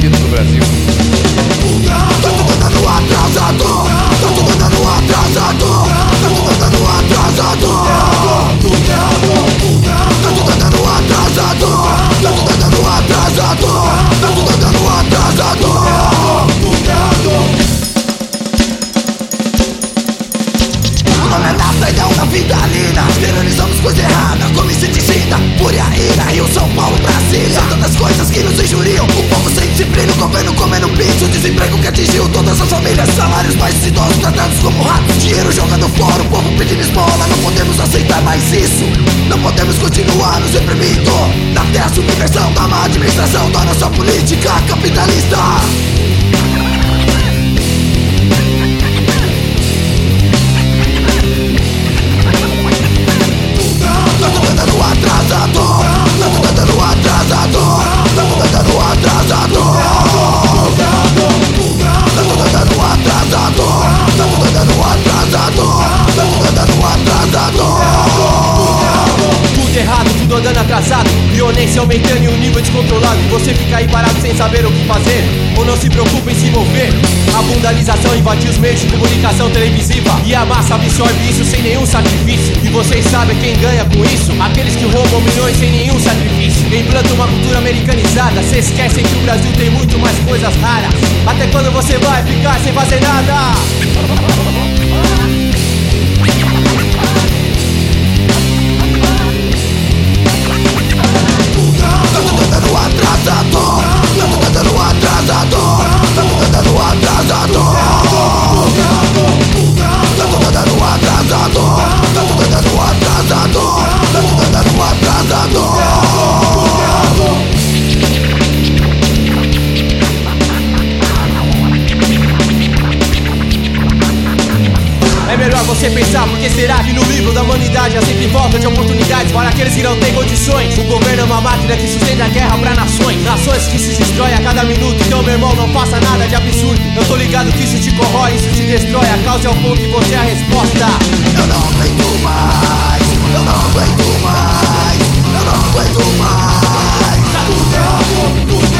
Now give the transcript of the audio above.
favorito do Brasil. Tá tudo andando atrasado, tá tudo andando atrasado, tá tudo andando atrasado, tá tudo andando atrasado, tá tudo andando atrasado, tá tudo andando atrasado. O nome é nada e é uma vitalina. Externalizamos coisa errada, como se ensina. Fúria, ira, Rio, São Paulo, Brasília. São tantas coisas que nos injuriam. O povo sem disciplina, o governo comendo pizza. O desemprego que atingiu todas as famílias. Salários baixos, idosos tratados como ratos. Dinheiro jogando fora, o povo pedindo esmola. Não podemos aceitar mais isso. Não podemos continuar nos reprimindo. Até a subversão da má administração da nossa política capitalista. Tá tudo andando atrasado, tá tudo andando atrasado, tá tudo andando atrasado, tá tudo andando atrasado, tá tudo andando atrasado, tá tudo andando atrasado. Tudo errado, tudo andando atrasado, violência aumentando e o nível descontrolado. E você fica aí parado sem saber o que fazer, ou não se preocupa em se mover. A bundalização invadiu os meios de comunicação televisiva, e a massa absorve isso sem nenhum sacrifício. E vocês sabem quem ganha com isso? Aqueles que roubam milhões sem nenhum sacrifício. Implantam uma cultura americanizada, cê esquecem que o Brasil tem muito mais coisas raras. Até quando você vai ficar sem fazer nada? Tá tudo andando atrasado, tá tudo andando atrasado, tá tudo andando atrasado, tá tudo andando atrasado, tá tudo andando atrasado, tá tudo andando atrasado. É melhor você pensar, porque será que no livro da humanidade há sempre falta de oportunidades para aqueles que não têm condições? O governo é uma máquina que sustenta a guerra para nações, nações que se destroem a cada minuto. Então meu irmão, não faça nada de absurdo. Eu tô ligado que isso te corrói, isso te destrói. A causa é o ponto e você é a resposta. Eu não aguento mais, eu não aguento mais, eu não aguento mais. Tá tudo errado, tudo